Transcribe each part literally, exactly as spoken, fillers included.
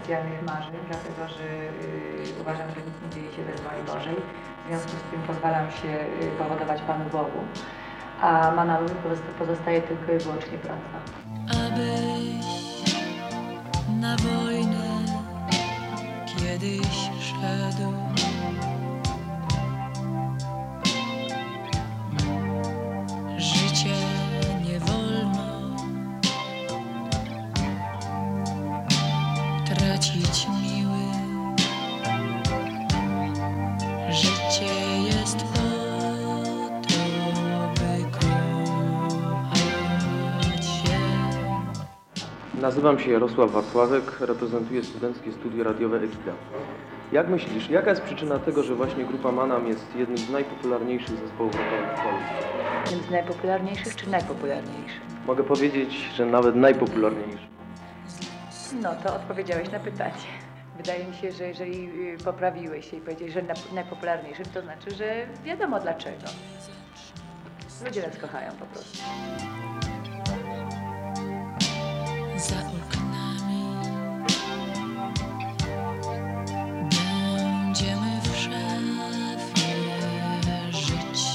specjalnych marzeń, dlatego że y, uważam, że nic nie dzieje się bez woli Bożej. W związku z tym pozwalam się y, powodować Panu Bogu, a Manałowi pozostaje tylko i wyłącznie praca. Abyś na wojnę kiedyś szedł, życie nie wolno tracić miły. Życie jest po to, by kochać się. Nazywam się Jarosław Wacławek, reprezentuję Studenckie Studio Radiowe Ekida. Jak myślisz, jaka jest przyczyna tego, że właśnie grupa Manam jest jednym z najpopularniejszych zespołów rockowych w Polsce? Jednym z najpopularniejszych czy najpopularniejszych? Mogę powiedzieć, że nawet najpopularniejszy. No to odpowiedziałeś na pytanie. Wydaje mi się, że jeżeli poprawiłeś się i powiedziałeś, że najpopularniejszym, to znaczy, że wiadomo dlaczego. Ludzie nas kochają po prostu. Za oknami będziemy w szafie żyć.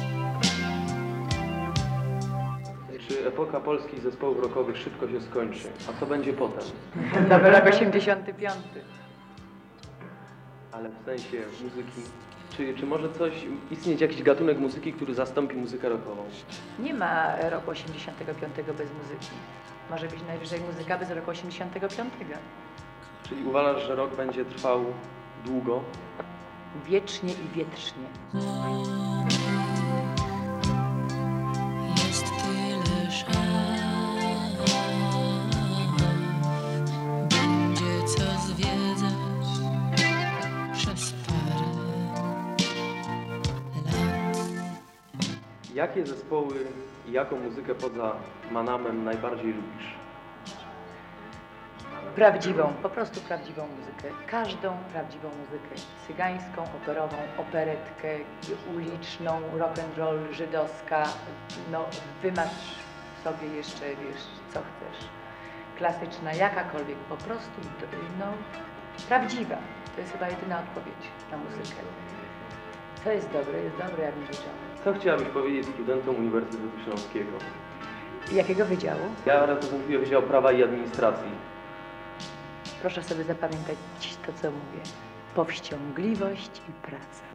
Czy epoka polskich zespołów rockowych szybko się skończy? A co będzie potem? Nowy rok osiemdziesiąty piąty. Ale w sensie muzyki. Czy, czy może coś, istnieć jakiś gatunek muzyki, który zastąpi muzykę rockową? Nie ma roku osiemdziesiątego piątego bez muzyki. Może być najwyżej muzyka bez roku osiemdziesiątego piątego. Czyli uważasz, że rock będzie trwał długo? Wiecznie i wietrznie. Jest tyle szaf, będzie co zwiedzać przez parę lat. Jakie zespoły i jaką muzykę poza Manamem najbardziej lubisz? Prawdziwą, po prostu prawdziwą muzykę. Każdą prawdziwą muzykę. Cygańską, operową, operetkę, uliczną, rock'n'roll, żydowska. No, wymasz sobie jeszcze, wiesz, co chcesz. Klasyczna, jakakolwiek, po prostu, no, prawdziwa. To jest chyba jedyna odpowiedź na muzykę. Co jest dobre, jest dobre, jak mówię. Co chciałabyś powiedzieć studentom Uniwersytetu Śląskiego? Jakiego wydziału? Ja reprezentuję Wydział Prawa i Administracji. Proszę sobie zapamiętać to, co mówię. Powściągliwość i praca.